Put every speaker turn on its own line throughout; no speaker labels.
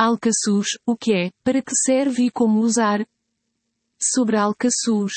Alcaçuz, o que é, para que serve e como usar? Sobre a alcaçuz.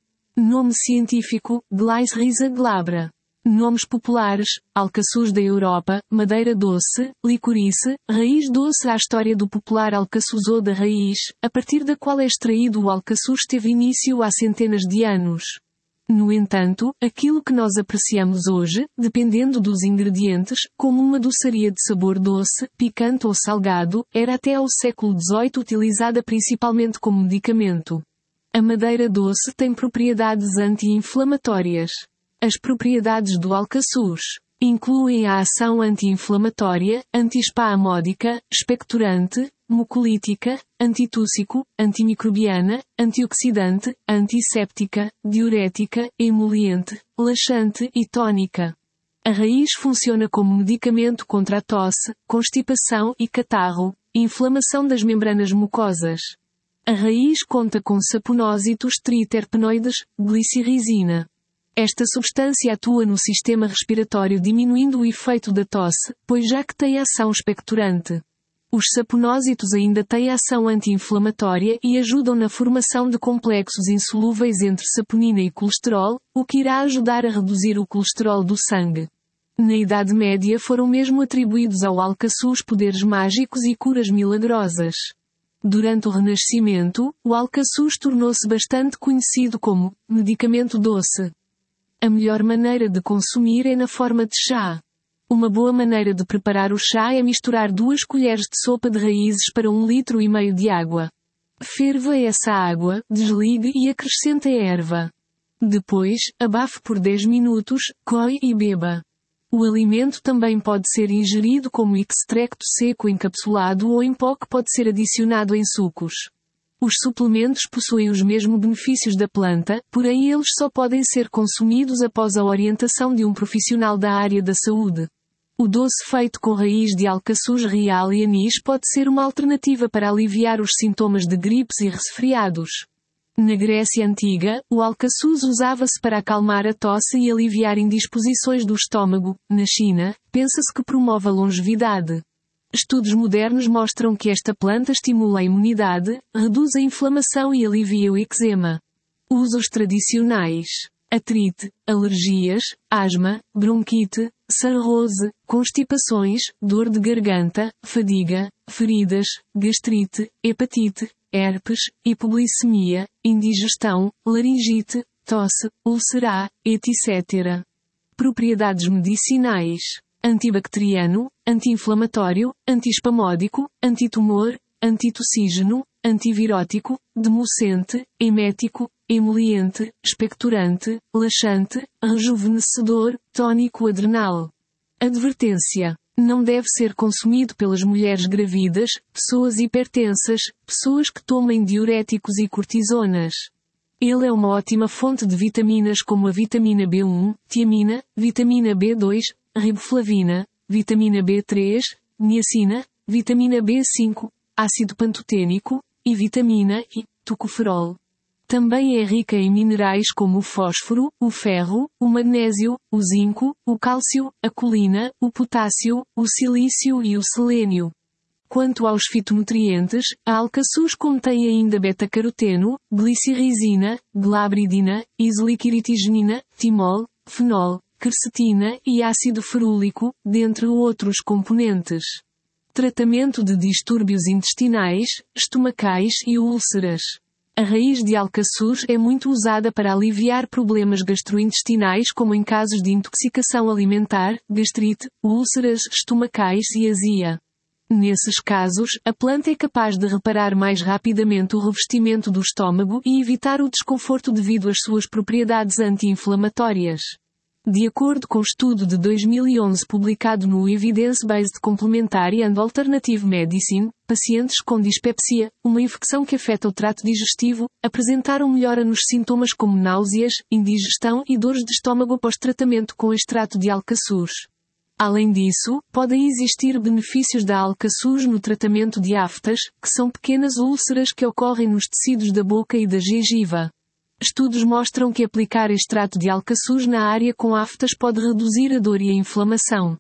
Nome científico, Glycyrrhiza glabra. Nomes populares, alcaçuz da Europa, madeira doce, licorice, raiz doce. A história do popular alcaçuz ou da raiz, a partir da qual é extraído o alcaçuz, teve início há centenas de anos. No entanto, aquilo que nós apreciamos hoje, dependendo dos ingredientes, como uma doçaria de sabor doce, picante ou salgado, era até ao século XVIII utilizada principalmente como medicamento. A madeira doce tem propriedades anti-inflamatórias. As propriedades do alcaçuz incluem a ação anti-inflamatória, antiespasmódica, expectorante, mucolítica, antitússico, antimicrobiana, antioxidante, antisséptica, diurética, emoliente, laxante e tónica. A raiz funciona como medicamento contra a tosse, constipação e catarro, inflamação das membranas mucosas. A raiz conta com saponósitos triterpenoides, glicirrizina. Esta substância atua no sistema respiratório diminuindo o efeito da tosse, pois já que tem ação expectorante. Os saponósitos ainda têm ação anti-inflamatória e ajudam na formação de complexos insolúveis entre saponina e colesterol, o que irá ajudar a reduzir o colesterol do sangue. Na Idade Média foram mesmo atribuídos ao alcaçuz poderes mágicos e curas milagrosas. Durante o Renascimento, o alcaçuz tornou-se bastante conhecido como medicamento doce. A melhor maneira de consumir é na forma de chá. Uma boa maneira de preparar o chá é misturar 2 colheres de sopa de raízes para 1,5 litros de água. Ferva essa água, desligue e acrescente a erva. Depois, abafe por 10 minutos, coe e beba. O alimento também pode ser ingerido como extracto seco encapsulado ou em pó que pode ser adicionado em sucos. Os suplementos possuem os mesmos benefícios da planta, porém eles só podem ser consumidos após a orientação de um profissional da área da saúde. O doce feito com raiz de alcaçuz real e anis pode ser uma alternativa para aliviar os sintomas de gripes e resfriados. Na Grécia Antiga, o alcaçuz usava-se para acalmar a tosse e aliviar indisposições do estômago. Na China, pensa-se que promove a longevidade. Estudos modernos mostram que esta planta estimula a imunidade, reduz a inflamação e alivia o eczema. Usos tradicionais: artrite, alergias, asma, bronquite, sarrose, constipações, dor de garganta, fadiga, feridas, gastrite, hepatite, herpes, hipoglicemia, indigestão, laringite, tosse, úlcera, etc. Propriedades medicinais: antibacteriano, anti-inflamatório, antiespasmódico, antitumor, antitussígeno, antivirótico, demulcente, emético, emoliente, expectorante, laxante, rejuvenescedor, tônico adrenal. Advertência: não deve ser consumido pelas mulheres gravídas, pessoas hipertensas, pessoas que tomem diuréticos e cortisonas. Ele é uma ótima fonte de vitaminas como a vitamina B1, tiamina, vitamina B2, riboflavina, vitamina B3, niacina, vitamina B5, ácido pantotênico, e vitamina I, tocoferol. Também é rica em minerais como o fósforo, o ferro, o magnésio, o zinco, o cálcio, a colina, o potássio, o silício e o selênio. Quanto aos fitonutrientes, a alcaçuz contém ainda beta-caroteno, glicirrizina, glabridina, isoliquiritigina, timol, fenol, quercetina e ácido ferúlico, dentre outros componentes. Tratamento de distúrbios intestinais, estomacais e úlceras. A raiz de alcaçuz é muito usada para aliviar problemas gastrointestinais como em casos de intoxicação alimentar, gastrite, úlceras estomacais e azia. Nesses casos, a planta é capaz de reparar mais rapidamente o revestimento do estômago e evitar o desconforto devido às suas propriedades anti-inflamatórias. De acordo com estudo de 2011 publicado no Evidence-Based Complementary and Alternative Medicine, pacientes com dispepsia, uma infecção que afeta o trato digestivo, apresentaram melhora nos sintomas como náuseas, indigestão e dores de estômago após tratamento com extrato de alcaçuz. Além disso, podem existir benefícios da alcaçuz no tratamento de aftas, que são pequenas úlceras que ocorrem nos tecidos da boca e da gengiva. Estudos mostram que aplicar extrato de alcaçuz na área com aftas pode reduzir a dor e a inflamação.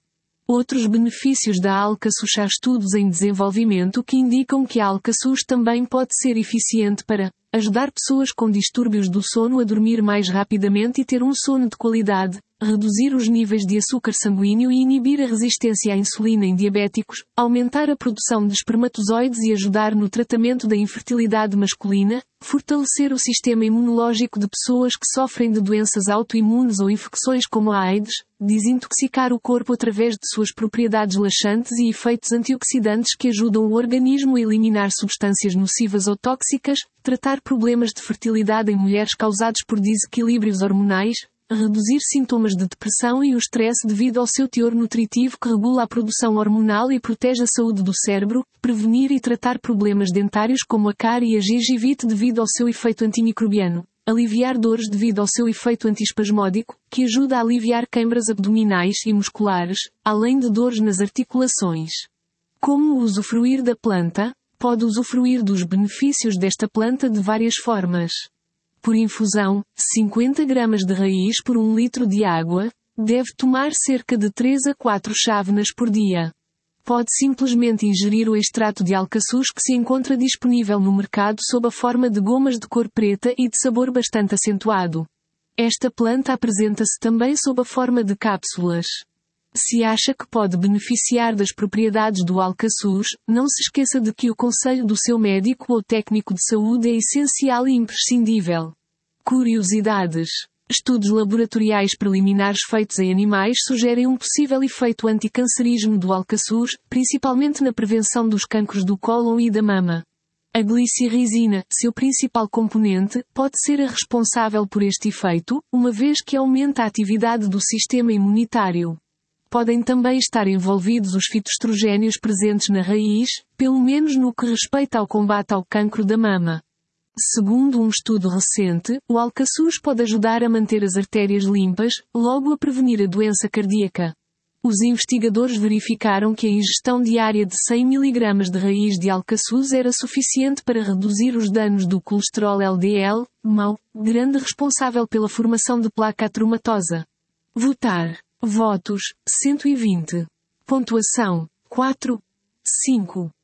Outros benefícios da alcaçuz. Há estudos em desenvolvimento que indicam que a alcaçuz também pode ser eficiente para ajudar pessoas com distúrbios do sono a dormir mais rapidamente e ter um sono de qualidade, reduzir os níveis de açúcar sanguíneo e inibir a resistência à insulina em diabéticos, aumentar a produção de espermatozoides e ajudar no tratamento da infertilidade masculina, fortalecer o sistema imunológico de pessoas que sofrem de doenças autoimunes ou infecções como a AIDS, desintoxicar o corpo através de suas propriedades laxantes e efeitos antioxidantes que ajudam o organismo a eliminar substâncias nocivas ou tóxicas, tratar problemas de fertilidade em mulheres causados por desequilíbrios hormonais, reduzir sintomas de depressão e o stress devido ao seu teor nutritivo que regula a produção hormonal e protege a saúde do cérebro, prevenir e tratar problemas dentários como a cárie e a gengivite devido ao seu efeito antimicrobiano, aliviar dores devido ao seu efeito antiespasmódico, que ajuda a aliviar queimbras abdominais e musculares, além de dores nas articulações. Como usufruir da planta? Pode usufruir dos benefícios desta planta de várias formas. Por infusão, 50 gramas de raiz por 1 litro de água, deve tomar cerca de 3 a 4 chávenas por dia. Pode simplesmente ingerir o extrato de alcaçuz que se encontra disponível no mercado sob a forma de gomas de cor preta e de sabor bastante acentuado. Esta planta apresenta-se também sob a forma de cápsulas. Se acha que pode beneficiar das propriedades do alcaçuz, não se esqueça de que o conselho do seu médico ou técnico de saúde é essencial e imprescindível. Curiosidades. Estudos laboratoriais preliminares feitos em animais sugerem um possível efeito anticancerígeno do alcaçuz, principalmente na prevenção dos cancros do cólon e da mama. A glicirrizina, seu principal componente, pode ser a responsável por este efeito, uma vez que aumenta a atividade do sistema imunitário. Podem também estar envolvidos os fitoestrogénios presentes na raiz, pelo menos no que respeita ao combate ao cancro da mama. Segundo um estudo recente, o alcaçuz pode ajudar a manter as artérias limpas, logo a prevenir a doença cardíaca. Os investigadores verificaram que a ingestão diária de 100 mg de raiz de alcaçuz era suficiente para reduzir os danos do colesterol LDL, mau, grande responsável pela formação de placa ateromatosa. Votar. Votos, 120. Pontuação, 4. 5.